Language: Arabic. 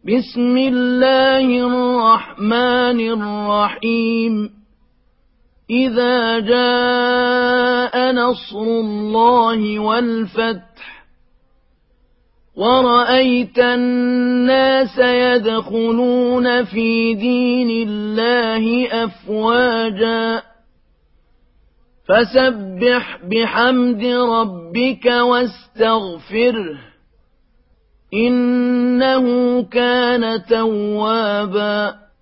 بسم الله الرحمن الرحيم إذا جاء نصر الله والفتح ورأيت الناس يدخلون في دين الله أفواجا فسبح بحمد ربك واستغفره إنه كان توابا